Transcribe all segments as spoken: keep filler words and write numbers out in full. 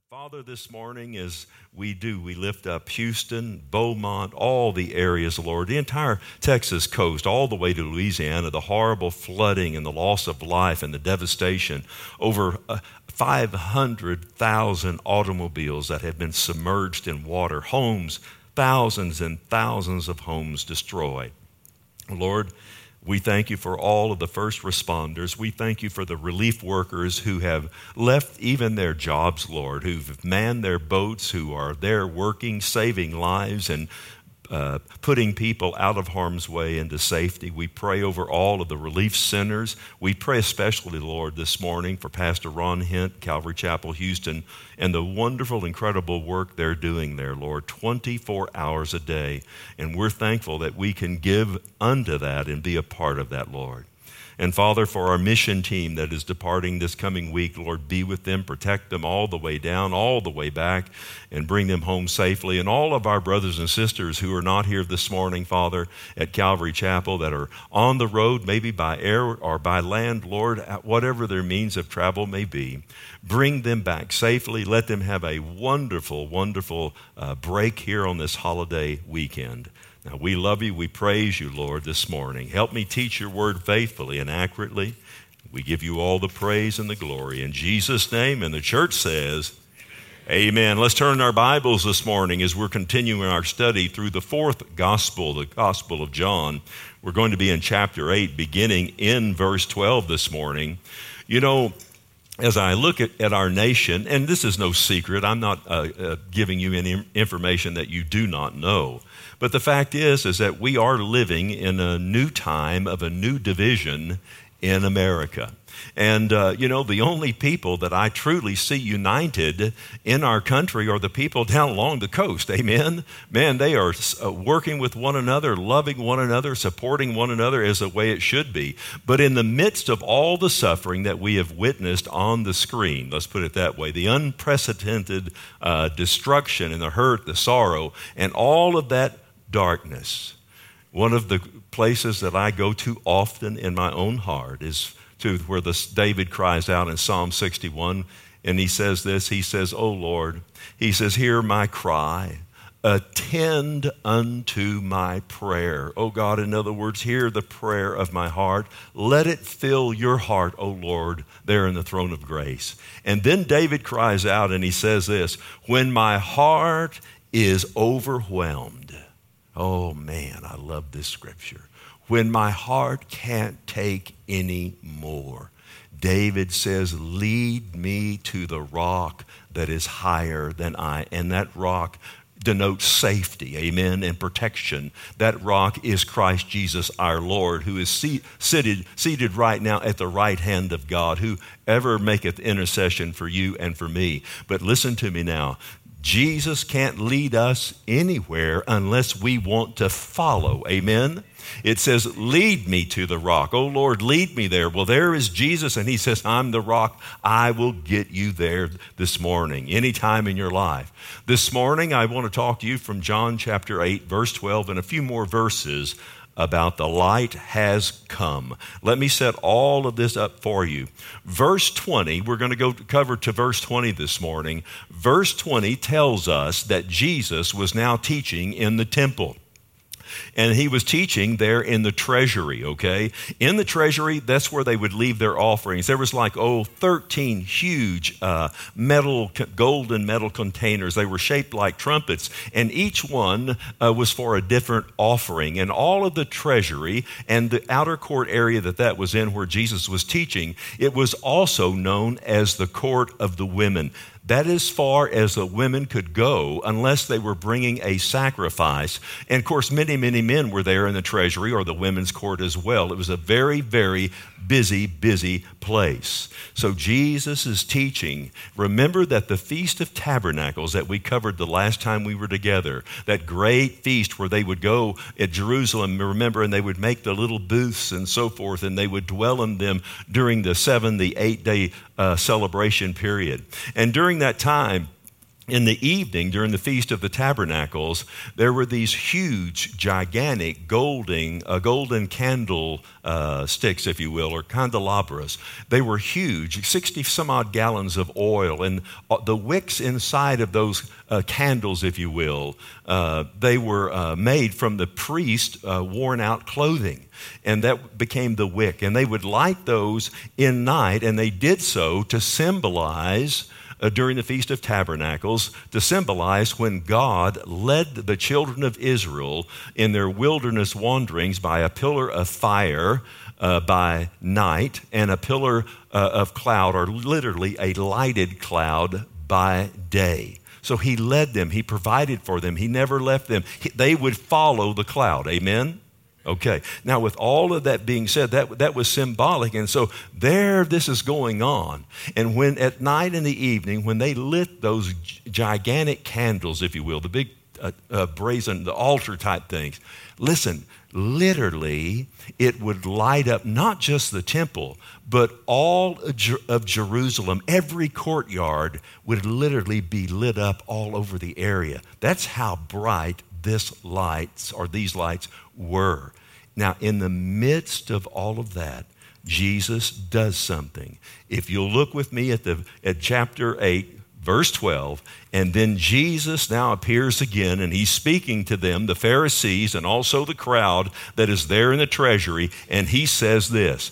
Father, this morning as we do, we lift up Houston, Beaumont, all the areas, Lord, the entire Texas coast, all the way to Louisiana, the horrible flooding and the loss of life and the devastation. Over uh, five hundred thousand automobiles that have been submerged in water, homes, thousands and thousands of homes destroyed. Lord, we thank you for all of the first responders. We thank you for the relief workers who have left even their jobs, Lord, who've manned their boats, who are there working, saving lives, and uh, putting people out of harm's way into safety. We pray over all of the relief centers. We pray especially, Lord, this morning for Pastor Ron Hint, Calvary Chapel, Houston, and the wonderful, incredible work they're doing there, Lord, twenty-four hours a day. And we're thankful that we can give unto that and be a part of that, Lord. And Father, for our mission team that is departing this coming week, Lord, be with them, protect them all the way down, all the way back, and bring them home safely. And all of our brothers and sisters who are not here this morning, Father, at Calvary Chapel, that are on the road, maybe by air or by land, Lord, whatever their means of travel may be, bring them back safely. Let them have a wonderful, wonderful uh, break here on this holiday weekend. Now, we love you. We praise you, Lord, this morning. Help me teach your word faithfully and accurately. We give you all the praise and the glory. In Jesus' name, and the church says, amen. Let's turn our Bibles this morning as we're continuing our study through the fourth gospel, the Gospel of John. We're going to be in chapter eight, beginning in verse twelve this morning. You know, as I look at, at our nation, and this is no secret, I'm not uh, uh, giving you any information that you do not know. But the fact is, is that we are living in a new time of a new division in America. And, uh, you know, the only people that I truly see united in our country are the people down along the coast. Amen? Man, they are uh, working with one another, loving one another, supporting one another as the way it should be. But in the midst of all the suffering that we have witnessed on the screen, let's put it that way, the unprecedented uh, destruction and the hurt, the sorrow, and all of that darkness, one of the places that I go to often in my own heart is to where this David cries out in Psalm sixty-one, and he says this, he says, "O Lord," he says, "hear my cry, attend unto my prayer." Oh God, in other words, hear the prayer of my heart. Let it fill your heart, O Lord, there in the throne of grace. And then David cries out and he says this, "When my heart is overwhelmed." Oh man, I love this scripture. When my heart can't take any more, David says, "Lead me to the rock that is higher than I." And that rock denotes safety, amen, and protection. That rock is Christ Jesus our Lord, who is seat, seated, seated right now at the right hand of God, who ever maketh intercession for you and for me. But listen to me now. Jesus can't lead us anywhere unless we want to follow. Amen? It says, "Lead me to the rock." Oh, Lord, lead me there. Well, there is Jesus, and he says, "I'm the rock. I will get you there this morning, anytime in your life." This morning, I want to talk to you from John chapter eight, verse twelve, and a few more verses about the light has come. Let me set all of this up for you. Verse twenty, we're going to go cover to verse twenty this morning. Verse twenty tells us that Jesus was now teaching in the temple. And he was teaching there in the treasury, okay? In the treasury, that's where they would leave their offerings. There was like, oh, thirteen huge uh, metal, golden metal containers. They were shaped like trumpets, and each one uh, was for a different offering. And all of the treasury and the outer court area that that was in where Jesus was teaching, it was also known as the court of the women. That as far as the women could go unless they were bringing a sacrifice. And of course, many, many men were there in the treasury or the women's court as well. It was a very, very busy, busy place. So Jesus is teaching. Remember that the Feast of Tabernacles that we covered the last time we were together, that great feast where they would go at Jerusalem, remember, and they would make the little booths and so forth, and they would dwell in them during the seven, the eight-day uh, celebration period. And during that time, in the evening, during the Feast of the Tabernacles, there were these huge, gigantic golden, uh, golden candle uh, sticks, if you will, or candelabras. They were huge, sixty some odd gallons of oil, and the wicks inside of those uh, candles, if you will, uh, they were uh, made from the priest's uh, worn-out clothing, and that became the wick. And they would light those in night, and they did so to symbolize Uh, during the Feast of Tabernacles, to symbolize when God led the children of Israel in their wilderness wanderings by a pillar of fire uh, by night and a pillar uh, of cloud, or literally a lighted cloud by day. So he led them. He provided for them. He never left them. He, they would follow the cloud. Amen? Okay, now with all of that being said, that, that was symbolic. And so there this is going on. And when at night and the evening, when they lit those gigantic candles, if you will, the big uh, uh, brazen, the altar type things, listen, literally it would light up not just the temple, but all of Jerusalem. Every courtyard would literally be lit up all over the area. That's how bright this lights or these lights were. Now, in the midst of all of that, Jesus does something. If you'll look with me at the at chapter eight, verse twelve, and then Jesus now appears again, and he's speaking to them, the Pharisees, and also the crowd that is there in the treasury, and he says this,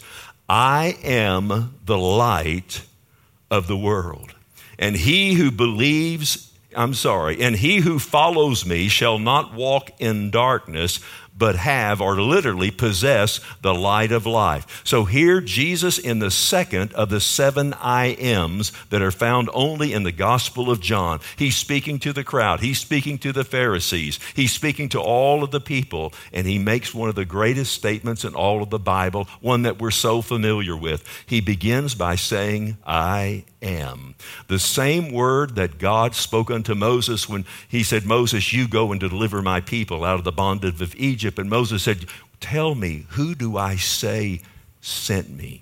"I am the light of the world, and he who believes I'm sorry, and he who follows me shall not walk in darkness, but have, or literally possess, the light of life." So here Jesus, in the second of the seven I Ms that are found only in the Gospel of John, he's speaking to the crowd. He's speaking to the Pharisees. He's speaking to all of the people, and he makes one of the greatest statements in all of the Bible, one that we're so familiar with. He begins by saying, "I am." The same word that God spoke unto Moses when he said, "Moses, you go and deliver my people out of the bondage of Egypt." And Moses said, "Tell me, who do I say sent me?"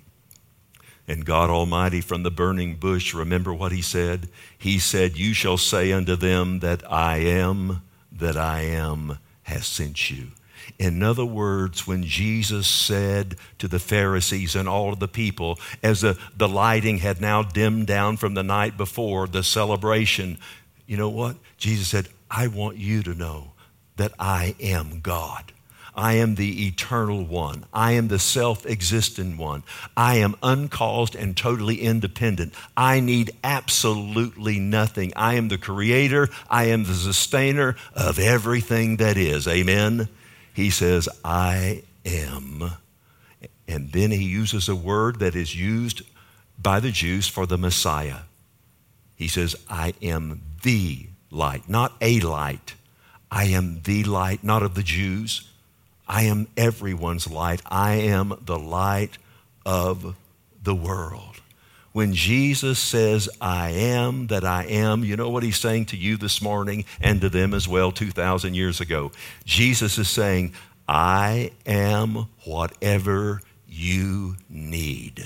And God Almighty from the burning bush, remember what he said? He said, "You shall say unto them that I am, that I am has sent you." In other words, when Jesus said to the Pharisees and all of the people, as the, the lighting had now dimmed down from the night before, the celebration, you know what? Jesus said, "I want you to know that I am God. I am the eternal one. I am the self-existent one. I am uncaused and totally independent. I need absolutely nothing. I am the creator. I am the sustainer of everything that is." Amen? He says, "I am." And then he uses a word that is used by the Jews for the Messiah. He says, "I am the light," not a light. I am the light, not of the Jews. I am everyone's light. I am the light of the world. When Jesus says, "I am that I am," you know what he's saying to you this morning and to them as well two thousand years ago? Jesus is saying, "I am whatever you need."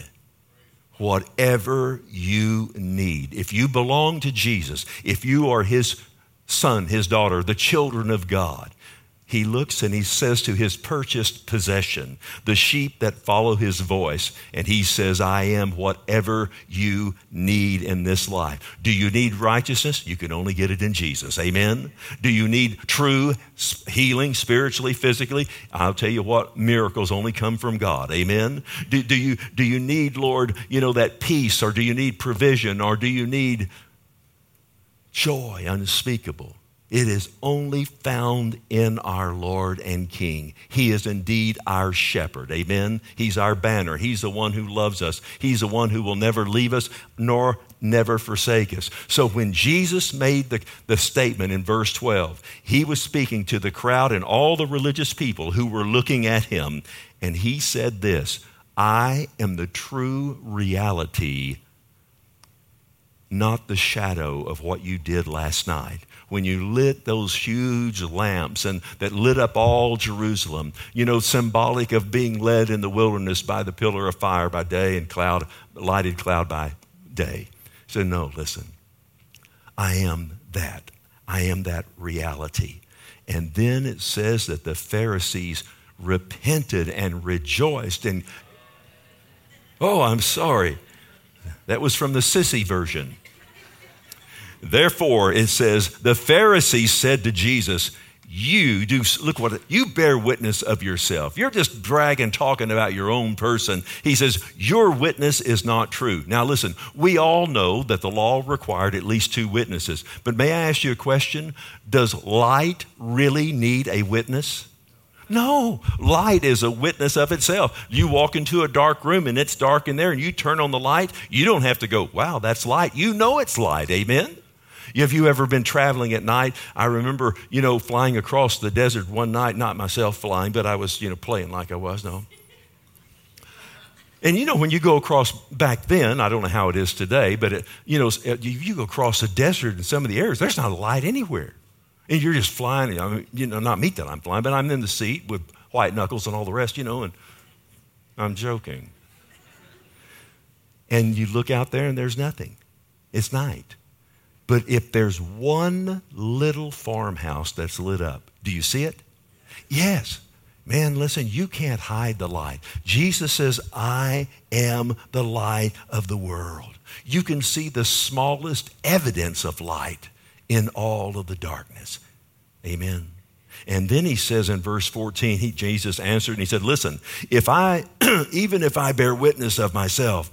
Whatever you need. If you belong to Jesus, if you are his son, his daughter, the children of God, he looks and he says to his purchased possession, the sheep that follow his voice, and he says, "I am whatever you need in this life." Do you need righteousness? You can only get it in Jesus. Amen? Do you need true healing spiritually, physically? I'll tell you what, miracles only come from God. Amen? Do, do you, do you need, Lord, you know, that peace, or do you need provision, or do you need joy unspeakable? It is only found in our Lord and King. He is indeed our shepherd. Amen? He's our banner. He's the one who loves us. He's the one who will never leave us nor never forsake us. So when Jesus made the, the statement in verse twelve, he was speaking to the crowd and all the religious people who were looking at him. And he said this, "I am the true reality, not the shadow of what you did last night." When you lit those huge lamps and that lit up all Jerusalem, you know, symbolic of being led in the wilderness by the pillar of fire by day and cloud, lighted cloud by day. He said, "No, listen, I am that. I am that reality. And then it says that the Pharisees repented and rejoiced. And, oh, I'm sorry. That was from the sissy version. Therefore, it says, the Pharisees said to Jesus, you do, look what, you bear witness of yourself. You're just bragging, talking about your own person. He says, your witness is not true. Now listen, we all know that the law required at least two witnesses. But may I ask you a question? Does light really need a witness? No, light is a witness of itself. You walk into a dark room and it's dark in there and you turn on the light. You don't have to go, wow, that's light. You know it's light, amen? Have you ever been traveling at night? I remember, you know, flying across the desert one night, not myself flying, but I was, you know, playing like I was, no. And you know, when you go across back then, I don't know how it is today, but, it, you know, you go across the desert in some of the areas, there's not a light anywhere. And you're just flying, I mean, you know, not me that I'm flying, but I'm in the seat with white knuckles and all the rest, you know, and I'm joking. And you look out there and there's nothing. It's night. But if there's one little farmhouse that's lit up, do you see it? Yes. Man, listen, you can't hide the light. Jesus says, I am the light of the world. You can see the smallest evidence of light in all of the darkness. Amen. And then he says in verse fourteen, he, Jesus answered and he said, listen, if I, even if I bear witness of myself,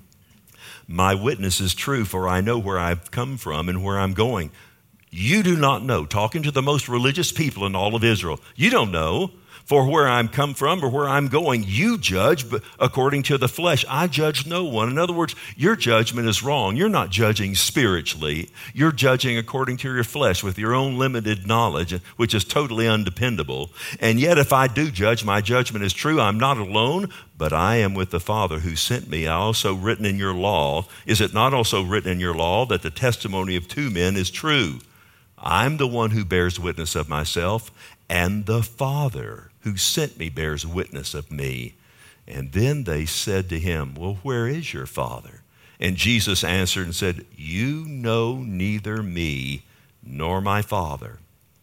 my witness is true, for I know where I've come from and where I'm going. You do not know, talking to the most religious people in all of Israel, you don't know, for where I'm come from or where I'm going, you judge, but according to the flesh, I judge no one. In other words, your judgment is wrong. You're not judging spiritually. You're judging according to your flesh with your own limited knowledge, which is totally undependable. And yet, if I do judge, my judgment is true. I'm not alone, but I am with the Father who sent me. I also written in your law. Is it not also written in your law that the testimony of two men is true? I'm the one who bears witness of myself, and the Father who sent me bears witness of me. And then they said to him, well, where is your Father? And Jesus answered and said, you know neither me nor my Father.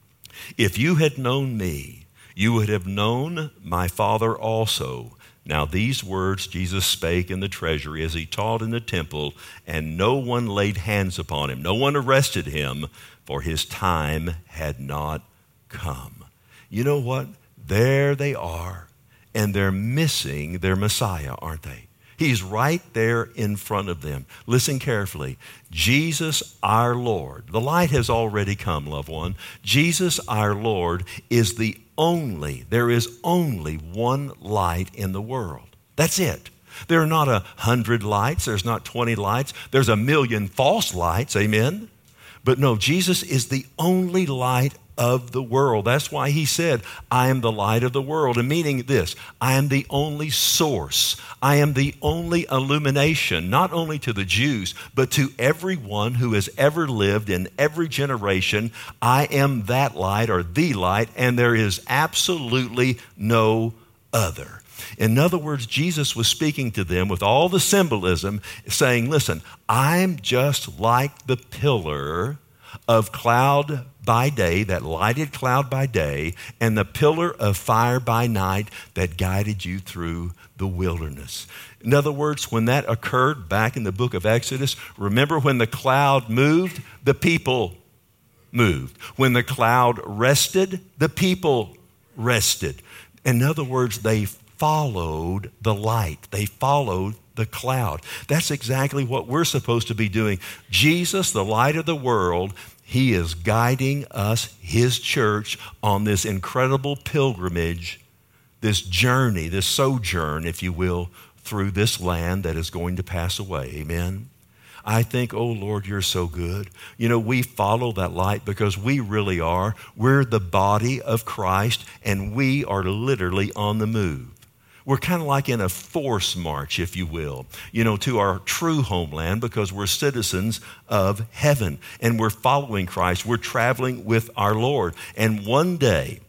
If you had known me, you would have known my Father also. Now these words Jesus spake in the treasury as he taught in the temple, and no one laid hands upon him. No one arrested him, for his time had not come. You know what? There they are, and they're missing their Messiah, aren't they? He's right there in front of them. Listen carefully. Jesus, our Lord, the light has already come, loved one. Jesus, our Lord, is the only, there is only one light in the world. That's it. There are not a hundred lights. There's not twenty lights. There's a million false lights, amen? But no, Jesus is the only light of the world. That's why he said, I am the light of the world. And meaning this, I am the only source. I am the only illumination, not only to the Jews, but to everyone who has ever lived in every generation. I am that light or the light, and there is absolutely no other. In other words, Jesus was speaking to them with all the symbolism, saying, listen, I'm just like the pillar of cloud by day, that lighted cloud by day, and the pillar of fire by night that guided you through the wilderness. In other words, when that occurred back in the book of Exodus, remember when the cloud moved, the people moved. When the cloud rested, the people rested. In other words, they followed the light. They followed the cloud. That's exactly what we're supposed to be doing. Jesus, the light of the world, he is guiding us, his church, on this incredible pilgrimage, this journey, this sojourn, if you will, through this land that is going to pass away. Amen. I think, oh Lord, you're so good. You know, we follow that light because we really are. We're the body of Christ, and we are literally on the move. We're kind of like in a force march, if you will, you know, to our true homeland because we're citizens of heaven and we're following Christ. We're traveling with our Lord. And one day,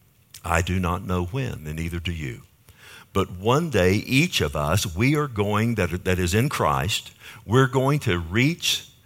I do not know when, and neither do you, but one day, each of us, we are going, that, that is in Christ, we're going to reach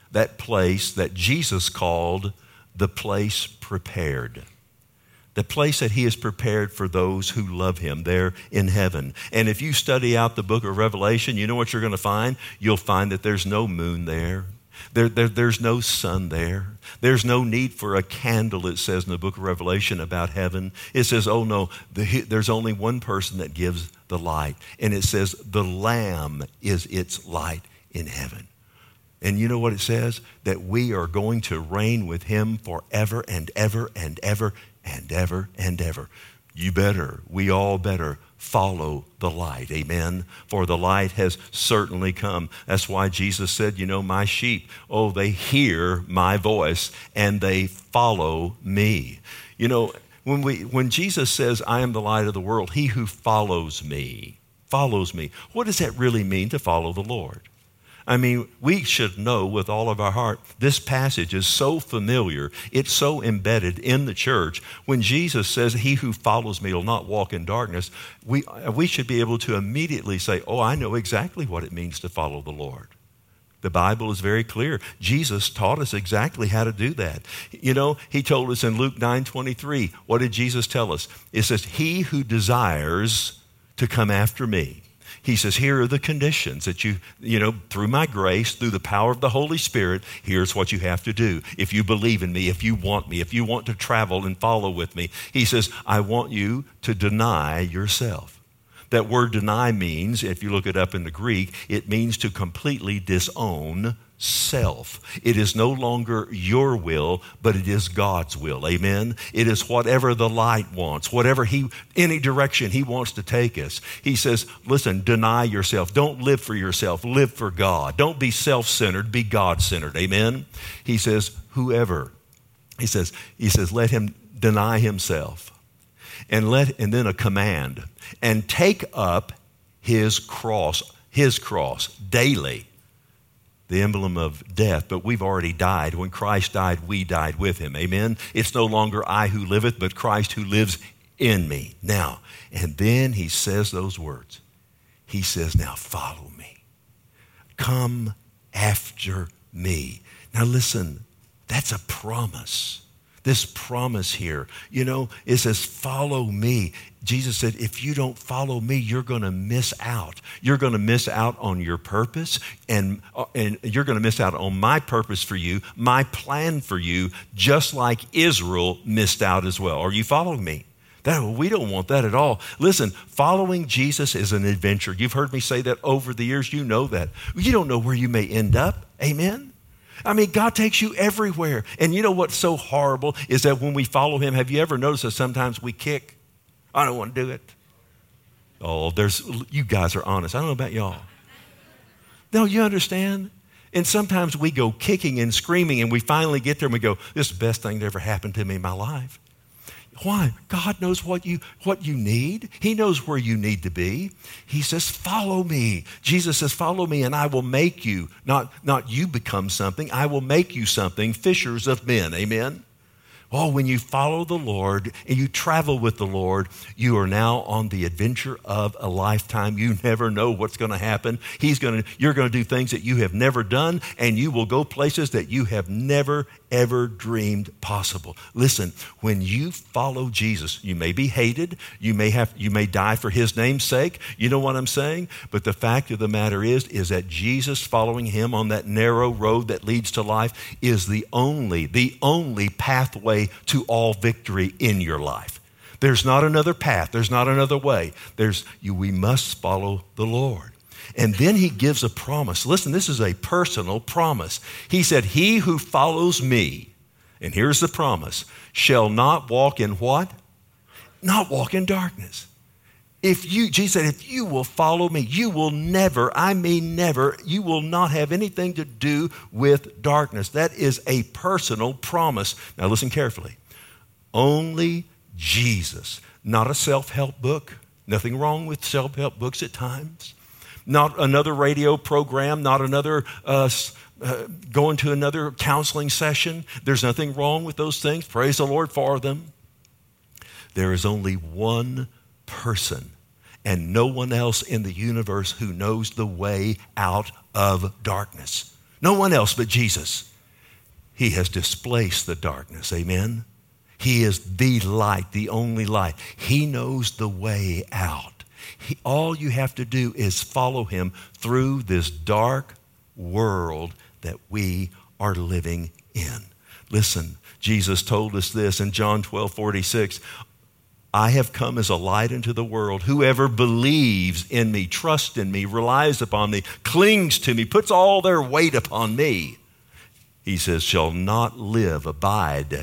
that place that Jesus called the place prepared. The place that he has prepared for those who love him there in heaven. And if you study out the book of Revelation, you know what you're going to find? You'll find that there's no moon there. There, there. There's no sun there. There's no need for a candle, it says in the book of Revelation about heaven. It says, oh no, the, there's only one person that gives the light. And it says, the Lamb is its light in heaven. And you know what it says? That we are going to reign with him forever and ever and ever and ever and ever. You better, we all better follow the light. Amen. For the light has certainly come. That's why Jesus said, you know, my sheep, oh, they hear my voice and they follow me. You know, when we when Jesus says, I am the light of the world, he who follows me, follows me. What does that really mean to follow the Lord? I mean, we should know with all of our heart, this passage is so familiar, it's so embedded in the church. When Jesus says, he who follows me will not walk in darkness, we, we should be able to immediately say, oh, I know exactly what it means to follow the Lord. The Bible is very clear. Jesus taught us exactly how to do that. You know, he told us in Luke nine twenty-three, what did Jesus tell us? It says, he who desires to come after me. He says, here are the conditions that you, you know, through my grace, through the power of the Holy Spirit, here's what you have to do. If you believe in me, if you want me, if you want to travel and follow with me, he says, I want you to deny yourself. That word deny means, if you look it up in the Greek, it means to completely disown self. It is no longer your will, but it is God's will. Amen. It is whatever the light wants, whatever he, any direction he wants to take us. He says, listen, deny yourself. Don't live for yourself. Live for God. Don't be self-centered. Be God-centered. Amen. He says, whoever, he says, he says, let him deny himself and let, and then a command and take up his cross, his cross daily. The emblem of death, but we've already died. When Christ died, we died with him. Amen? It's no longer I who liveth, but Christ who lives in me. Now, and then he says those words. He says, now follow me. Come after me. Now listen, that's a promise. This promise here, you know, it says, follow me. Jesus said, if you don't follow me, you're going to miss out. You're going to miss out on your purpose, and, and you're going to miss out on my purpose for you, my plan for you, just like Israel missed out as well. Are you following me? That, we don't want that at all. Listen, following Jesus is an adventure. You've heard me say that over the years. You know that. You don't know where you may end up. Amen? I mean, God takes you everywhere. And you know what's so horrible is that when we follow him, have you ever noticed that sometimes we kick? I don't want to do it. Oh, there's, you guys are honest. I don't know about y'all. No, you understand? And sometimes we go kicking and screaming and we finally get there and we go, this is the best thing that ever happened to me in my life. Why? God knows what you what you need. He knows where you need to be. He says, follow me. Jesus says, follow me and I will make you, not, not you become something, I will make you something, fishers of men. Amen? Oh, when you follow the Lord and you travel with the Lord, you are now on the adventure of a lifetime. You never know what's going to happen. He's going to, you're going to do things that you have never done, and you will go places that you have never, ever dreamed possible. Listen, when you follow Jesus, you may be hated. You may have, you may die for his name's sake. You know what I'm saying? But the fact of the matter is, is that Jesus, following him on that narrow road that leads to life, is the only, the only pathway to all victory in your life. There's not another path. There's not another way. There's you. We must follow the Lord. And then he gives a promise. Listen, this is a personal promise. He said, he who follows me, and here's the promise, shall not walk in what? Not walk in darkness. If you, Jesus said, if you will follow me, you will never, I mean never, you will not have anything to do with darkness. That is a personal promise. Now listen carefully. Only Jesus, not a self-help book. Nothing wrong with self-help books at times. Not another radio program, not another uh, uh, going to another counseling session. There's nothing wrong with those things. Praise the Lord for them. There is only one person and no one else in the universe who knows the way out of darkness. No one else but Jesus. He has displaced the darkness. Amen? He is the light, the only light. He knows the way out. He, all you have to do is follow him through this dark world that we are living in. Listen, Jesus told us this in John twelve forty-six. I have come as a light into the world. Whoever believes in me, trusts in me, relies upon me, clings to me, puts all their weight upon me, he says, shall not live, abide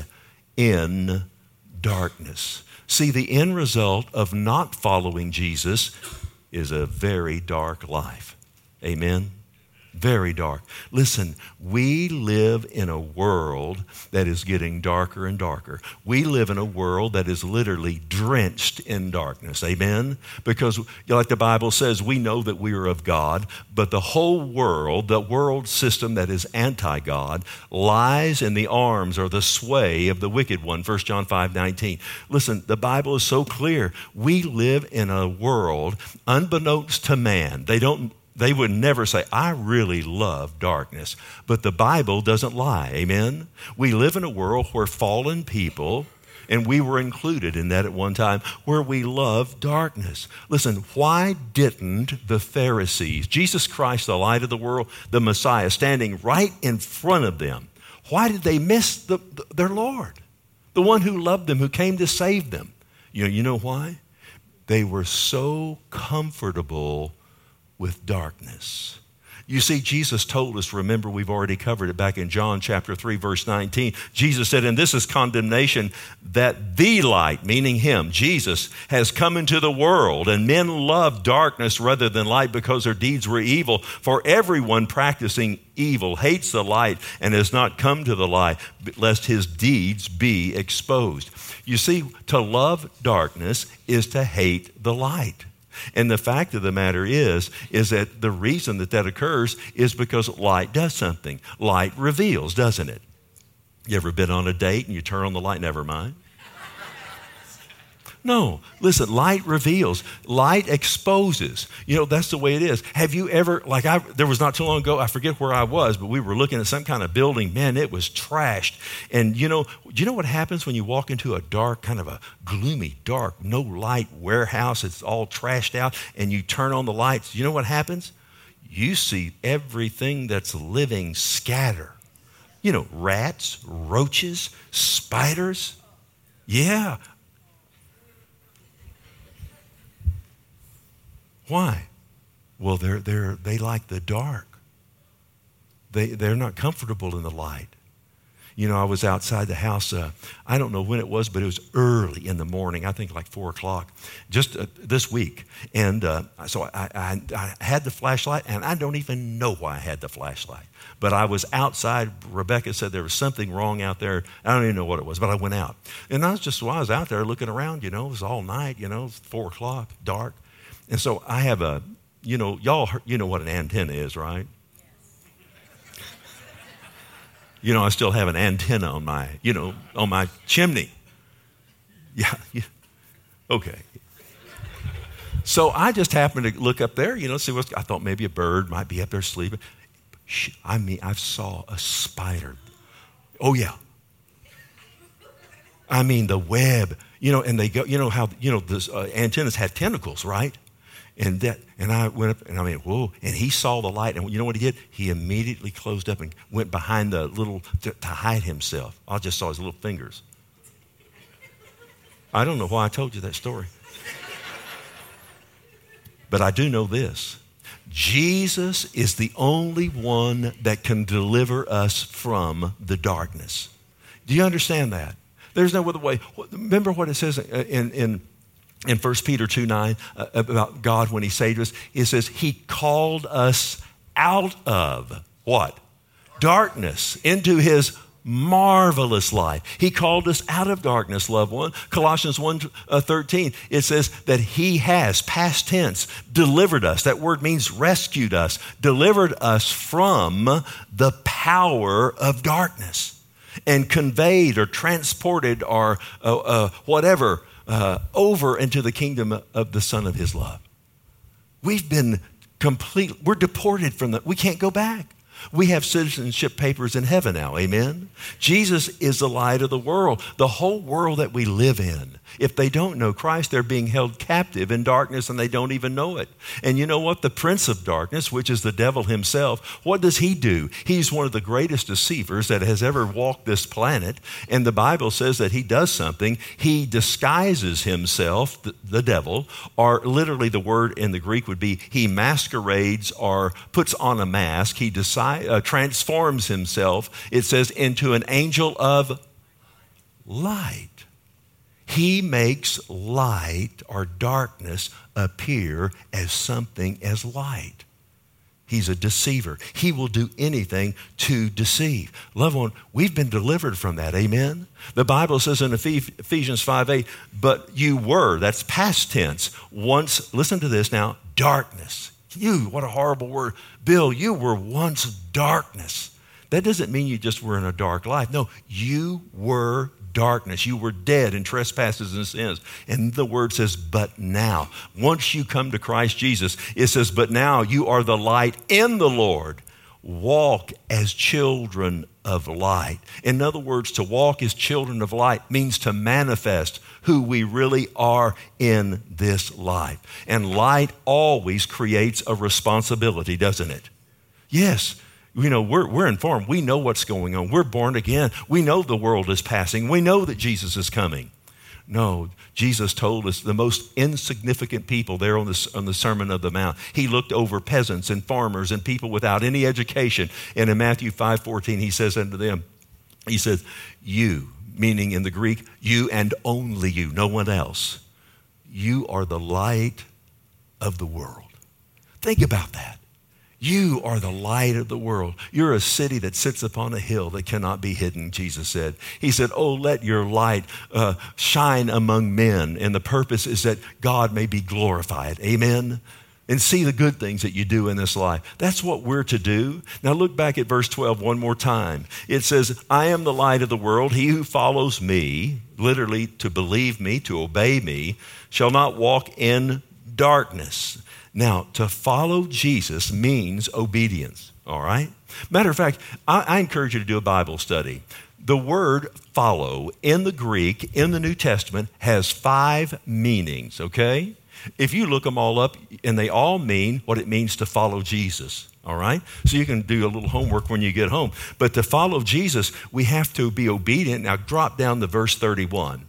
in darkness. See, the end result of not following Jesus is a very dark life. Amen? Very dark. Listen, we live in a world that is getting darker and darker. We live in a world that is literally drenched in darkness. Amen? Because like the Bible says, we know that we are of God, but the whole world, the world system that is anti-God, lies in the arms or the sway of the wicked one. First John five nineteen. Listen, the Bible is so clear. We live in a world unbeknownst to man. They don't They would never say, I really love darkness. But the Bible doesn't lie, amen? We live in a world where fallen people, and we were included in that at one time, where we love darkness. Listen, why didn't the Pharisees, Jesus Christ, the light of the world, the Messiah, standing right in front of them, why did they miss the, the, their Lord, the one who loved them, who came to save them? You know, you know why? They were so comfortable with darkness. You see, Jesus told us, remember, we've already covered it back in John chapter three, verse nineteen. Jesus said, and this is condemnation, that the light, meaning him, Jesus, has come into the world, and men love darkness rather than light because their deeds were evil. For everyone practicing evil hates the light and has not come to the light, lest his deeds be exposed. You see, to love darkness is to hate the light. And the fact of the matter is, is that the reason that that occurs is because light does something. Light reveals, doesn't it? You ever been on a date and you turn on the light? Never mind. No, listen, light reveals, light exposes. You know, that's the way it is. Have you ever, like I, there was not too long ago, I forget where I was, but we were looking at some kind of building. Man, it was trashed. And you know, do you know what happens when you walk into a dark, kind of a gloomy, dark, no light warehouse? It's all trashed out and you turn on the lights. You know what happens? You see everything that's living scatter. You know, rats, roaches, spiders. Yeah. Why? Well, they're, they're, they like the dark. They, they're not comfortable in the light. You know, I was outside the house, uh, I don't know when it was, but it was early in the morning, I think like four o'clock, just uh, this week. And uh, so I, I, I had the flashlight, and I don't even know why I had the flashlight. But I was outside. Rebecca said there was something wrong out there. I don't even know what it was, but I went out. And I was just, while I was out there looking around, you know, it was all night, you know, it was four o'clock, dark. And so I have a, you know, y'all, heard, you know what an antenna is, right? Yes. You know, I still have an antenna on my, you know, on my chimney. Yeah, yeah. Okay. So I just happened to look up there, you know, see what's, I thought maybe a bird might be up there sleeping. I mean, I saw a spider. Oh, yeah. I mean, the web, you know, and they go, you know how, you know, the uh, antennas had tentacles, right? And that, and I went up, and I mean, whoa, and he saw the light, and you know what he did? He immediately closed up and went behind the little, to, to hide himself. I just saw his little fingers. I don't know why I told you that story. But I do know this. Jesus is the only one that can deliver us from the darkness. Do you understand that? There's no other way. Remember what it says in, in, in First Peter two nine uh, about God when he saved us? It says he called us out of what? Darkness into his marvelous light. He called us out of darkness, loved one. Colossians one thirteen, it says that he has, past tense, delivered us. That word means rescued us, delivered us from the power of darkness, and conveyed or transported or uh, uh, whatever uh, over into the kingdom of the Son of his love. We've been complete, we're deported from the, we can't go back. We have citizenship papers in heaven now, amen? Jesus is the light of the world, the whole world that we live in. If they don't know Christ, they're being held captive in darkness and they don't even know it. And you know what? The prince of darkness, which is the devil himself, what does he do? He's one of the greatest deceivers that has ever walked this planet. And the Bible says that he does something. He disguises himself, the, the devil, or literally the word in the Greek would be he masquerades or puts on a mask. He decide, uh, transforms himself, it says, into an angel of light. He makes light or darkness appear as something as light. He's a deceiver. He will do anything to deceive. Loved one, we've been delivered from that, amen? The Bible says in Ephesians five eight, but you were, that's past tense, once, listen to this now, darkness. You, what a horrible word. Bill, you were once darkness. That doesn't mean you just were in a dark life. No, you were darkness. You were dead in trespasses and sins. And the word says, but now. Once you come to Christ Jesus, it says, but now you are the light in the Lord. Walk as children of light. In other words, to walk as children of light means to manifest who we really are in this life. And light always creates a responsibility, doesn't it? Yes. You know, we're, we're informed. We know what's going on. We're born again. We know the world is passing. We know that Jesus is coming. No, Jesus told us the most insignificant people there on the, on the Sermon of the Mount. He looked over peasants and farmers and people without any education. And in Matthew five fourteen, he says unto them, he says, you, meaning in the Greek, you and only you, no one else. You are the light of the world. Think about that. You are the light of the world. You're a city that sits upon a hill that cannot be hidden, Jesus said. He said, oh, let your light uh, shine among men. And the purpose is that God may be glorified. Amen? And see the good things that you do in this life. That's what we're to do. Now look back at verse twelve one more time. It says, I am the light of the world. He who follows me, literally to believe me, to obey me, shall not walk in darkness. Now, to follow Jesus means obedience, all right? Matter of fact, I, I encourage you to do a Bible study. The word follow in the Greek, in the New Testament, has five meanings, okay? If you look them all up, and they all mean what it means to follow Jesus, all right? So you can do a little homework when you get home. But to follow Jesus, we have to be obedient. Now drop down to verse thirty-one.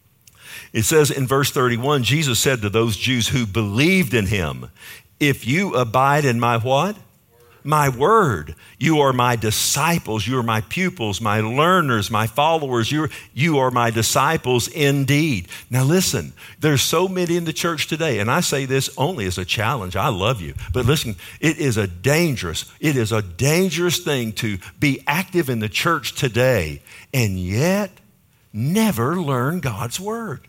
It says in verse thirty-one, Jesus said to those Jews who believed in him, if you abide in my what? My word. You are my disciples. You are my pupils, my learners, my followers. You're, you are my disciples indeed. Now listen, there's so many in the church today, and I say this only as a challenge. I love you. But listen, it is a dangerous, it is a dangerous thing to be active in the church today and yet never learn God's word.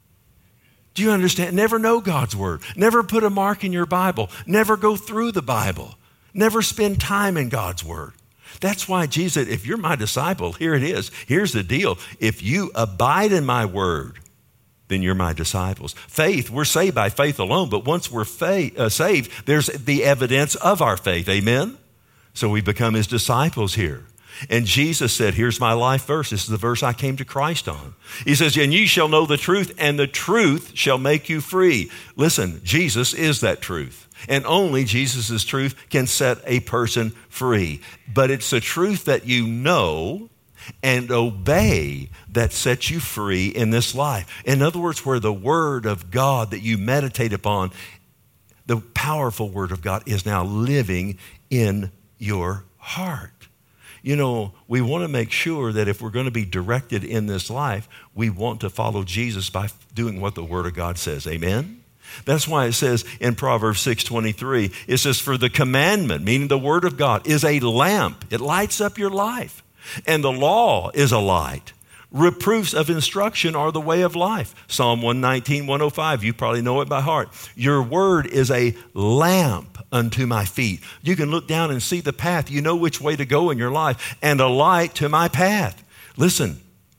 Do you understand? Never know God's word. Never put a mark in your Bible. Never go through the Bible. Never spend time in God's word. That's why Jesus said, if you're my disciple, here it is. Here's the deal. If you abide in my word, then you're my disciples. Faith, we're saved by faith alone, but once we're faith, uh, saved, there's the evidence of our faith. Amen? So we become his disciples here. And Jesus said, here's my life verse. This is the verse I came to Christ on. He says, and ye shall know the truth, and the truth shall make you free. Listen, Jesus is that truth. And only Jesus' truth can set a person free. But it's the truth that you know and obey that sets you free in this life. In other words, where the word of God that you meditate upon, the powerful word of God is now living in your heart. You know, we want to make sure that if we're going to be directed in this life, we want to follow Jesus by doing what the Word of God says. Amen? That's why it says in Proverbs six twenty-three, it says, for the commandment, meaning the Word of God, is a lamp. It lights up your life. And the law is a light. Reproofs of instruction are the way of life. Psalm one nineteen, one oh five, you probably know it by heart. Your word is a lamp unto my feet. You can look down and see the path. You know which way to go in your life, and a light to my path. Listen,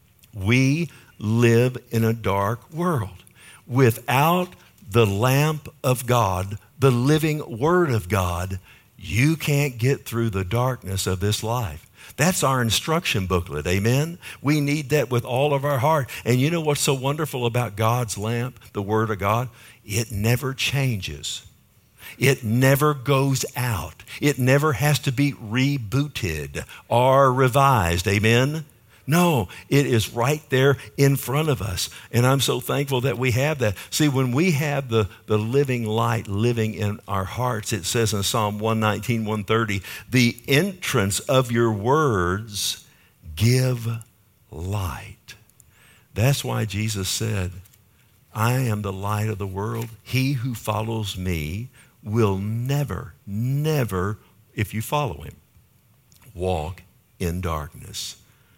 we live in a dark world. Without the lamp of God, the living word of God, You can't get through the darkness of this life. That's our instruction booklet, amen? We need that with all of our heart. And you know what's so wonderful about God's lamp, the Word of God? It never changes. It never goes out. It never has to be rebooted or revised, amen? No, it is right there in front of us. And I'm so thankful that we have that. See, when we have the, the living light living in our hearts, it says in Psalm one nineteen, one thirty, the entrance of your words give light. That's why Jesus said, I am the light of the world. He who follows me will never, never, if you follow him, walk in darkness.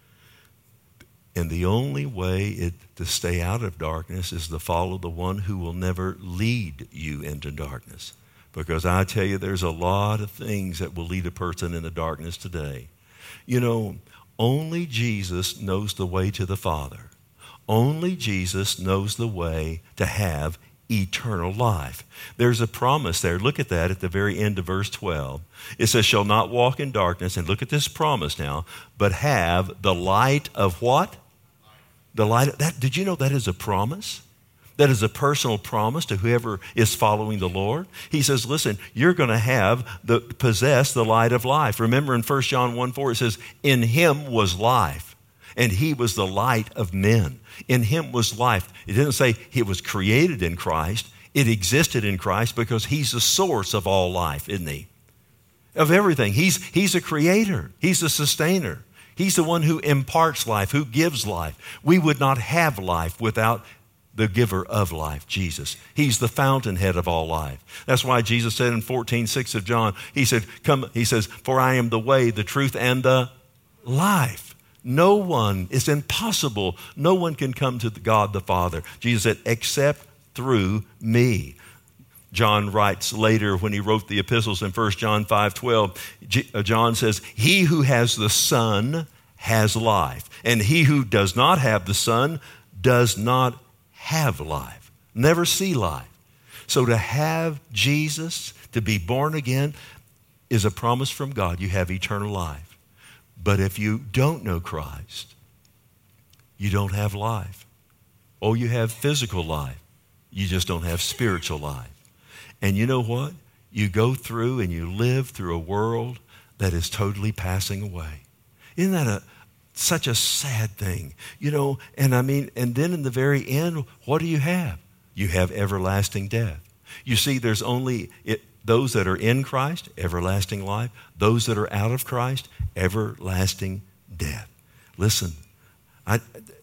And the only way it, to stay out of darkness is to follow the one who will never lead you into darkness. Because I tell you, there's a lot of things that will lead a person into darkness today. You know, only Jesus knows the way to the Father. Only Jesus knows the way to have eternal life. There's a promise there. Look at that at the very end of verse twelve. It says, shall not walk in darkness. And look at this promise now, but have the light of what? The light of that. Did you know that is a promise? That is a personal promise to whoever is following the Lord. He says, listen, you're going to have the possess the light of life. Remember in First John one four, it says, in him was life, and he was the light of men. In him was life. It didn't say he was created in Christ. It existed in Christ because he's the source of all life, isn't he? Of everything. He's, he's a creator. He's a sustainer. He's the one who imparts life, who gives life. We would not have life without the giver of life, Jesus. He's the fountainhead of all life. That's why Jesus said in fourteen six of John, he said, "Come," he says, "for I am the way, the truth, and the life." No one, it's impossible. No one can come to God the Father. Jesus said, except through me. John writes later when he wrote the epistles in First John five twelve, John says, he who has the Son has life, and he who does not have the Son does not have life, never see life. So to have Jesus, to be born again, is a promise from God. You have eternal life. But if you don't know Christ, you don't have life. Oh, you have physical life. You just don't have spiritual life. And you know what? You go through and you live through a world that is totally passing away. Isn't that a such a sad thing? You know, and I mean, and then in the very end, what do you have? You have everlasting death. You see, there's only it, those that are in Christ, everlasting life. Those that are out of Christ, everlasting death. Listen, I,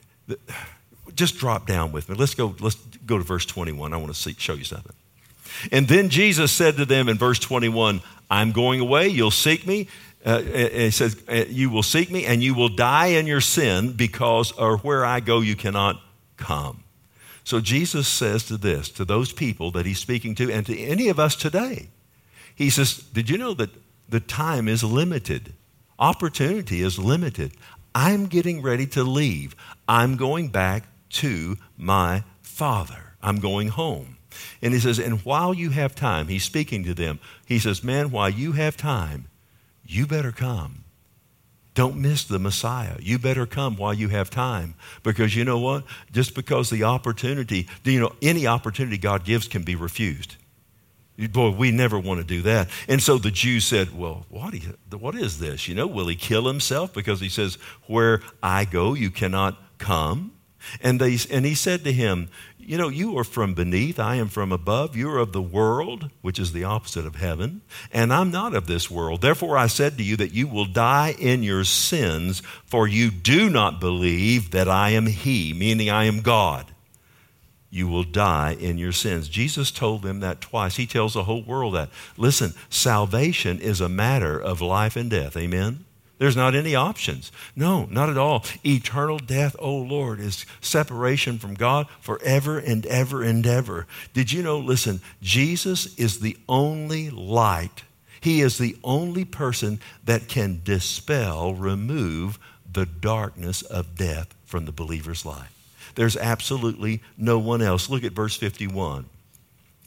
just drop down with me. Let's go, let's go to verse twenty-one. I want to see, show you something. And then Jesus said to them in verse twenty-one, I'm going away, you'll seek me. Uh, it says, you will seek me and you will die in your sin because, or where I go, you cannot come. So Jesus says to this, to those people that he's speaking to and to any of us today, he says, did you know that the time is limited? Opportunity is limited. I'm getting ready to leave. I'm going back to my Father. I'm going home. And he says, and while you have time, he's speaking to them. He says, man, while you have time, you better come. Don't miss the Messiah. You better come while you have time. Because you know what? Just because the opportunity, you know, any opportunity God gives can be refused. Boy, we never want to do that. And so the Jews said, well, what, what is this? You know, will he kill himself? Because he says, where I go, you cannot come. And they and he said to him, you know, you are from beneath, I am from above. You are of the world, which is the opposite of heaven, and I'm not of this world. Therefore I said to you that you will die in your sins, for you do not believe that I am he, meaning I am God. You will die in your sins. Jesus told them that twice. He tells the whole world that. Listen, salvation is a matter of life and death. Amen? There's not any options. No, not at all. Eternal death, oh Lord, is separation from God forever and ever and ever. Did you know, listen, Jesus is the only light. He is the only person that can dispel, remove the darkness of death from the believer's life. There's absolutely no one else. Look at verse fifty-one.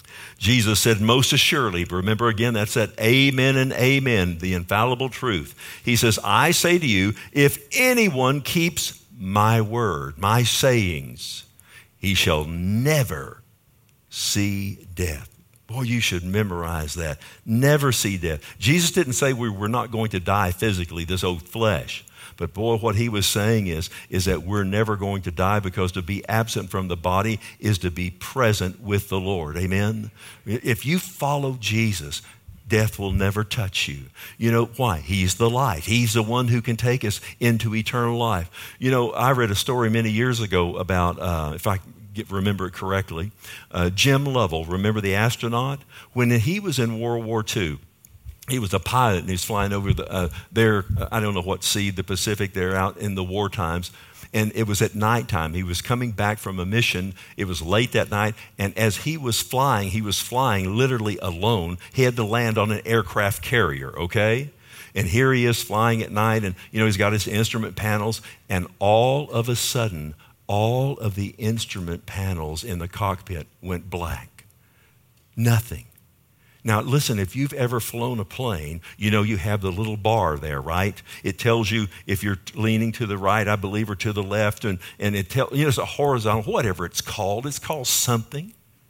Jesus said, most assuredly, remember again, that's that amen and amen, the infallible truth. He says, I say to you, if anyone keeps my word, my sayings, he shall never see death. Boy, you should memorize that. Never see death. Jesus didn't say we were not going to die physically, this old flesh. But boy, what he was saying is, is that we're never going to die, because to be absent from the body is to be present with the Lord. Amen? If you follow Jesus, death will never touch you. You know why? He's the light. He's the one who can take us into eternal life. You know, I read a story many years ago about, uh, if I get, remember it correctly, uh, Jim Lovell, remember the astronaut? When he was in World War Two, he was a pilot, and he was flying over the, uh, there, I don't know what sea, the Pacific, there out in the war times. And it was at nighttime. He was coming back from a mission. It was late that night. And as he was flying, he was flying literally alone. He had to land on an aircraft carrier, okay? And here he is flying at night, and, you know, he's got his instrument panels. And all of a sudden, all of the instrument panels in the cockpit went black. Nothing. Now, listen, if you've ever flown a plane, you know you have the little bar there, right? It tells you if you're leaning to the right, I believe, or to the left, and, and it tells, you know, it's a horizontal, whatever it's called. It's called something.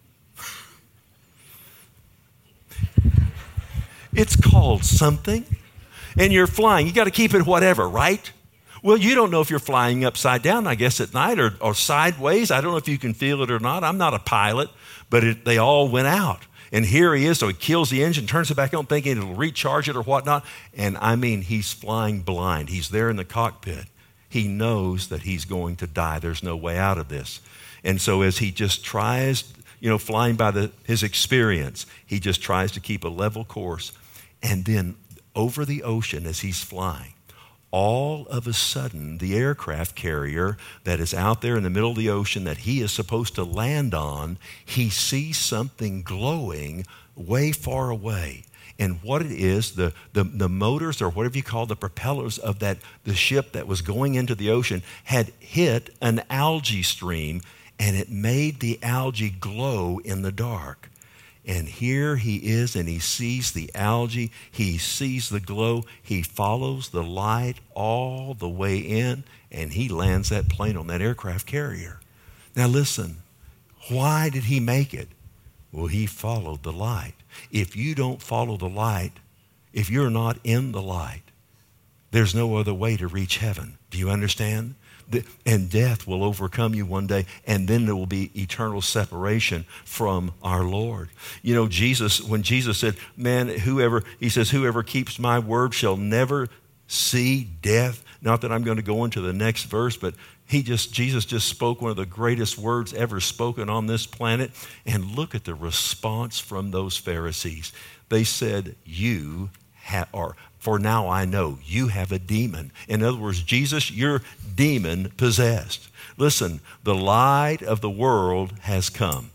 It's called something. And you're flying. You got to keep it whatever, right? Well, you don't know if you're flying upside down, I guess, at night, or, or sideways. I don't know if you can feel it or not. I'm not a pilot, but it, they all went out. And here he is, so he kills the engine, turns it back on, thinking it'll recharge it or whatnot. And I mean, he's flying blind. He's there in the cockpit. He knows that he's going to die. There's no way out of this. And so as he just tries, you know, flying by the, his experience, he just tries to keep a level course. And then over the ocean as he's flying, all of a sudden, the aircraft carrier that is out there in the middle of the ocean that he is supposed to land on, he sees something glowing way far away. And what it is, the, the, the motors, or whatever you call the propellers of that the ship that was going into the ocean, had hit an algae stream, and it made the algae glow in the dark. And here he is, and he sees the algae, he sees the glow, he follows the light all the way in, and he lands that plane on that aircraft carrier. Now listen, why did he make it? Well, he followed the light. If you don't follow the light, if you're not in the light, there's no other way to reach heaven. Do you understand? And death will overcome you one day, and then there will be eternal separation from our Lord. You know, Jesus, when Jesus said, man, whoever, he says, whoever keeps my word shall never see death. Not that I'm going to go into the next verse, but he just, Jesus just spoke one of the greatest words ever spoken on this planet. And look at the response from those Pharisees. They said, you have, or for now I know you have a demon. In other words, Jesus, you're demon possessed. Listen, the light of the world has come.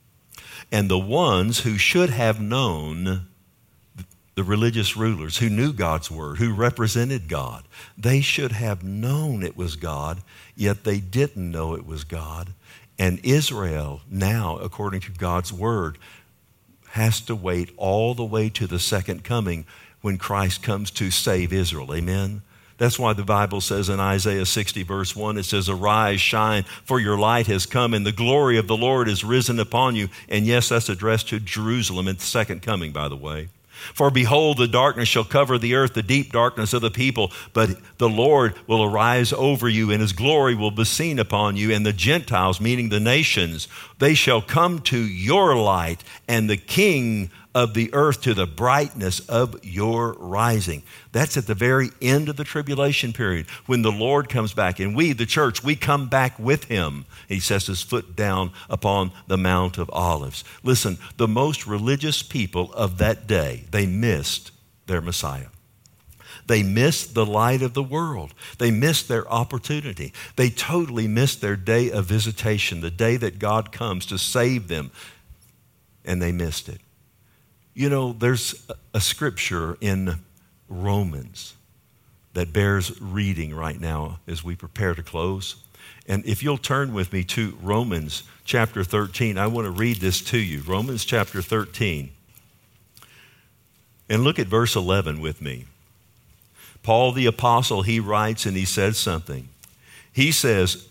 And the ones who should have known, the religious rulers who knew God's word, who represented God, they should have known it was God, yet they didn't know it was God. And Israel now, according to God's word, has to wait all the way to the second coming when Christ comes to save Israel. Amen? That's why the Bible says in Isaiah sixty, verse one, it says, arise, shine, for your light has come, and the glory of the Lord is risen upon you. And yes, that's addressed to Jerusalem at the second coming, by the way. For behold, the darkness shall cover the earth, the deep darkness of the people. But the Lord will arise over you, and his glory will be seen upon you. And the Gentiles, meaning the nations, they shall come to your light, and the King of the earth to the brightness of your rising. That's at the very end of the tribulation period when the Lord comes back, and we, the church, we come back with him. He sets his foot down upon the Mount of Olives. Listen, the most religious people of that day, they missed their Messiah. They missed the light of the world. They missed their opportunity. They totally missed their day of visitation, the day that God comes to save them, and they missed it. You know, there's a scripture in Romans that bears reading right now as we prepare to close. And if you'll turn with me to Romans chapter thirteen, I want to read this to you. Romans chapter thirteen. And look at verse eleven with me. Paul the apostle, he writes and he says something. He says,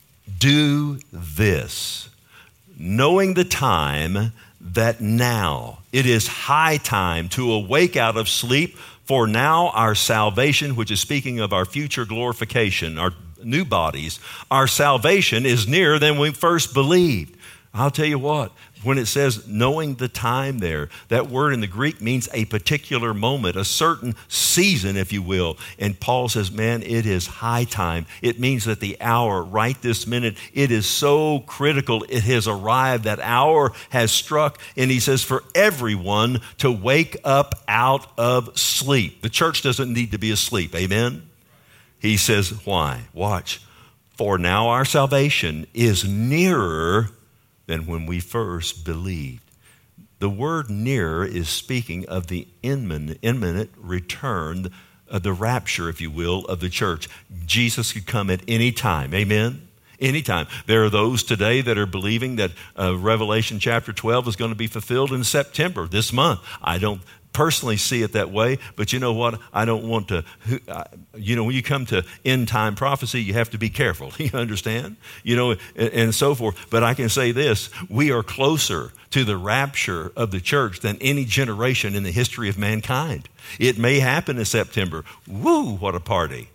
do this, knowing the time that now it is high time to awake out of sleep, for now our salvation, which is speaking of our future glorification, our new bodies, our salvation is nearer than we first believed. I'll tell you what, when it says knowing the time there, that word in the Greek means a particular moment, a certain season, if you will. And Paul says, man, it is high time. It means that the hour, right this minute, it is so critical. It has arrived. That hour has struck. And he says, for everyone to wake up out of sleep. The church doesn't need to be asleep. Amen? He says, why? Watch. For now our salvation is nearer than when we first believed. The word nearer is speaking of the imminent, imminent return, uh, the rapture, if you will, of the church. Jesus could come at any time. Amen? Anytime. There are those today that are believing that uh, Revelation chapter twelve is going to be fulfilled in September, this month. I don't personally see it that way, but you know what? I don't want to, you know, when you come to end time prophecy, you have to be careful. You understand? You know, and, and so forth. But I can say this, we are closer to the rapture of the church than any generation in the history of mankind. It may happen in September. Woo, what a party.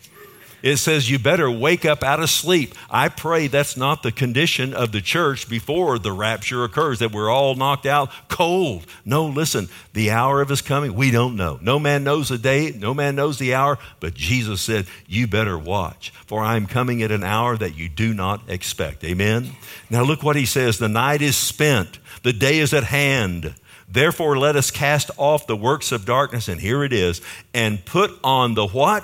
It says you better wake up out of sleep. I pray that's not the condition of the church before the rapture occurs, that we're all knocked out cold. No, listen, the hour of his coming, we don't know. No man knows the day, no man knows the hour, but Jesus said, you better watch, for I am coming at an hour that you do not expect. Amen? Now look what he says, the night is spent, the day is at hand. Therefore let us cast off the works of darkness, and here it is, and put on the what?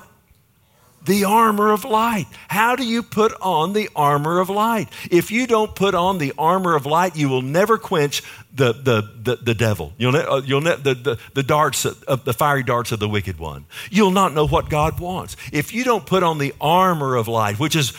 The armor of light. How do you put on the armor of light? If you don't put on the armor of light, you will never quench the the the, the devil. You'll ne- you'll ne- the, the the darts of, of the fiery darts of the wicked one. You'll not know what God wants if you don't put on the armor of light, which is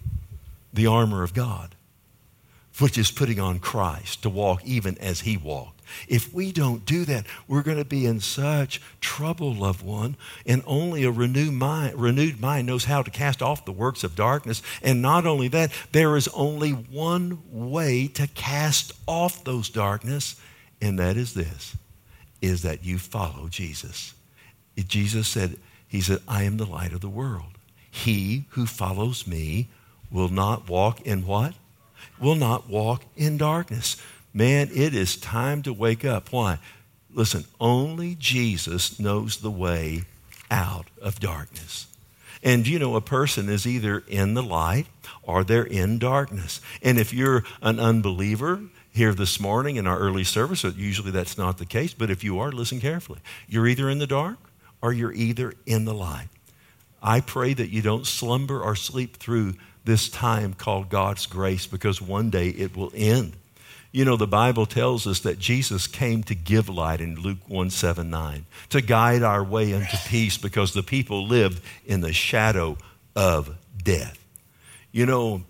the armor of God, which is putting on Christ to walk even as He walked. If we don't do that, we're going to be in such trouble, loved one. And only a renewed mind, renewed mind knows how to cast off the works of darkness. And not only that, there is only one way to cast off those darkness, and that is this, is that you follow Jesus. Jesus said, He said, I am the light of the world. He who follows me will not walk in what? Will not walk in darkness. Man, it is time to wake up. Why? Listen, only Jesus knows the way out of darkness. And you know, a person is either in the light or they're in darkness. And if you're an unbeliever here this morning in our early service, usually that's not the case, but if you are, listen carefully. You're either in the dark or you're either in the light. I pray that you don't slumber or sleep through this time called God's grace, because one day it will end. You know, the Bible tells us that Jesus came to give light in Luke one seven nine, to guide our way into peace, because the people lived in the shadow of death. You know,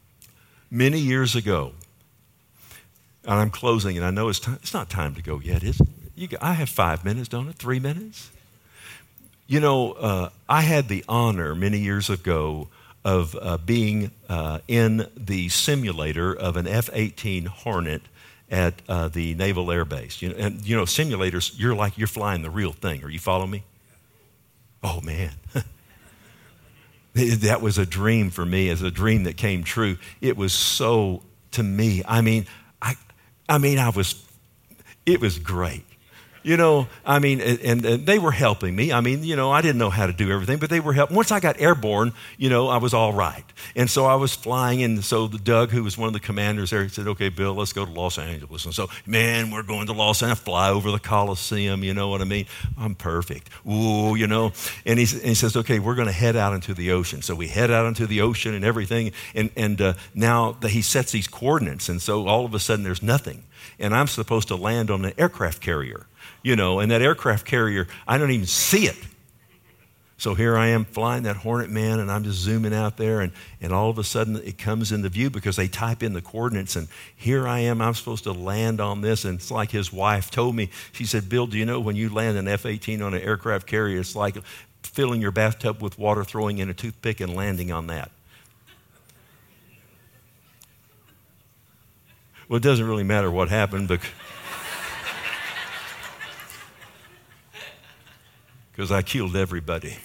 many years ago, and I'm closing, and I know it's time, it's not time to go yet, is it? You, I have five minutes, don't I? Three minutes? You know, uh, I had the honor many years ago of uh, being uh, in the simulator of an F eighteen Hornet at uh, the Naval Air Base. You know, and you know, simulators, you're like you're flying the real thing. Are you following me? Oh man, that was a dream for me. As a dream that came true. It was so to me. I mean, I, I mean, I was. It was great. You know, I mean, and, and they were helping me. I mean, you know, I didn't know how to do everything, but they were helping. Once I got airborne, you know, I was all right. And so I was flying, and so the Doug, who was one of the commanders there, he said, okay, Bill, let's go to Los Angeles. And so, man, we're going to Los Angeles, fly over the Coliseum, you know what I mean? I'm perfect. Ooh, you know. And he, and he says, okay, we're going to head out into the ocean. So we head out into the ocean and everything, and, and uh, now the, he sets these coordinates, and so all of a sudden there's nothing. And I'm supposed to land on an aircraft carrier. You know, and that aircraft carrier, I don't even see it. So here I am flying that Hornet, man, and I'm just zooming out there, and, and all of a sudden it comes into view because they type in the coordinates, and here I am, I'm supposed to land on this, and it's like his wife told me. She said, Bill, do you know when you land an F eighteen on an aircraft carrier, it's like filling your bathtub with water, throwing in a toothpick, and landing on that. Well, it doesn't really matter what happened because because I killed everybody.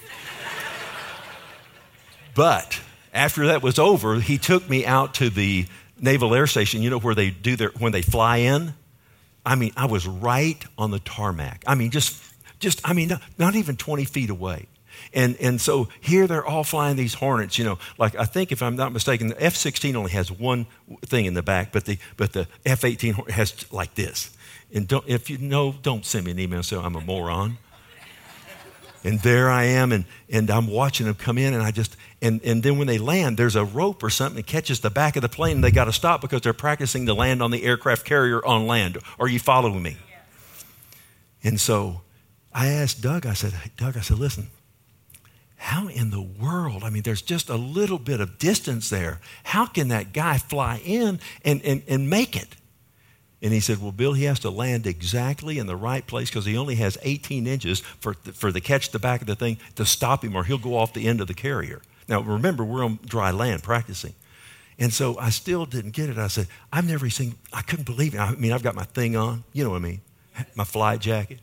But after that was over, he took me out to the Naval Air Station, you know, where they do their, when they fly in. I mean, I was right on the tarmac. I mean, just, just I mean, not, not even twenty feet away. And and so here they're all flying these Hornets, you know, like I think if I'm not mistaken, the F sixteen only has one thing in the back, but the but the F eighteen has like this. And don't, if you know, don't send me an email and say I'm a moron. And there I am, and, and I'm watching them come in, and I just, and, and then when they land, there's a rope or something that catches the back of the plane, and they got to stop because they're practicing to land on the aircraft carrier on land. Are you following me? Yeah. And so I asked Doug, I said, hey, Doug, I said, listen, how in the world, I mean, there's just a little bit of distance there. How can that guy fly in and, and, and make it? And he said, well, Bill, he has to land exactly in the right place because he only has eighteen inches for the, for the catch the back of the thing to stop him, or he'll go off the end of the carrier. Now, remember, we're on dry land practicing. And so I still didn't get it. I said, I've never seen, I couldn't believe it. I mean, I've got my thing on, you know what I mean, my flight jacket.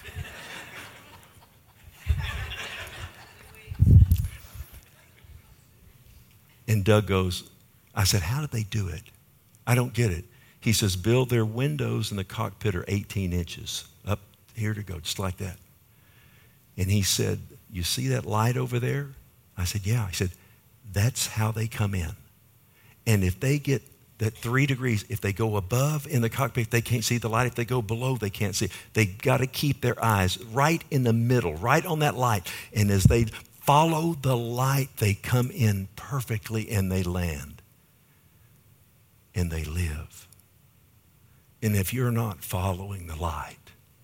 And Doug goes, I said, how did they do it? I don't get it. He says, Bill, their windows in the cockpit are eighteen inches up here to go, just like that. And he said, you see that light over there? I said, yeah. He said, that's how they come in. And if they get that three degrees, if they go above in the cockpit, they can't see the light. If they go below, they can't see. They got to keep their eyes right in the middle, right on that light. And as they follow the light, they come in perfectly and they land. And they live. And if you're not following the light,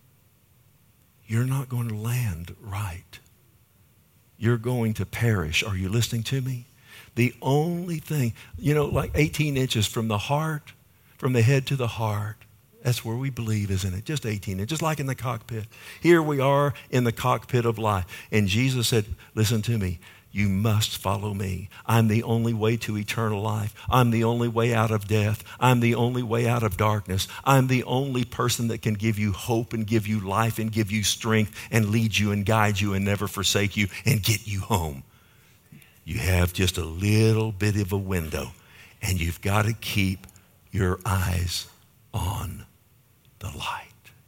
you're not going to land right. You're going to perish. Are you listening to me? The only thing, you know, like eighteen inches from the heart, from the head to the heart, that's where we believe, isn't it? Just eighteen inches, just like in the cockpit. Here we are in the cockpit of life. And Jesus said, listen to me. You must follow me. I'm the only way to eternal life. I'm the only way out of death. I'm the only way out of darkness. I'm the only person that can give you hope and give you life and give you strength and lead you and guide you and never forsake you and get you home. You have just a little bit of a window, and you've got to keep your eyes on the light.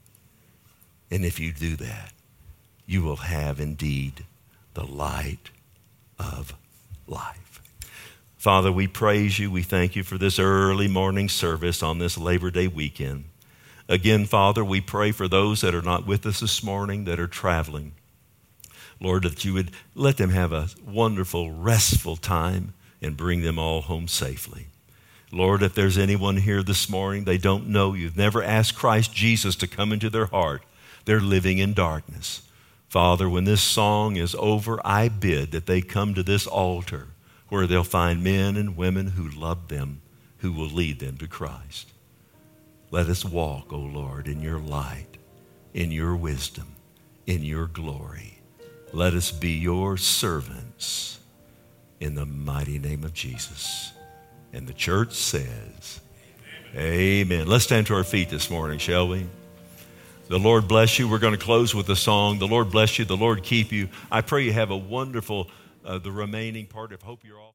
And if you do that, you will have indeed the light of life. Father, we praise you. We thank you for this early morning service on this Labor Day weekend. Again, Father, we pray for those that are not with us this morning, that are traveling. Lord, that you would let them have a wonderful, restful time and bring them all home safely. Lord, if there's anyone here this morning, they don't know you've never asked Christ Jesus to come into their heart, they're living in darkness. Father, when this song is over, I bid that they come to this altar where they'll find men and women who love them, who will lead them to Christ. Let us walk, O Lord, in your light, in your wisdom, in your glory. Let us be your servants in the mighty name of Jesus. And the church says, amen. Amen. Let's stand to our feet this morning, shall we? The Lord bless you. We're going to close with a song. The Lord bless you. The Lord keep you. I pray you have a wonderful, uh, the remaining part of Hope You're All.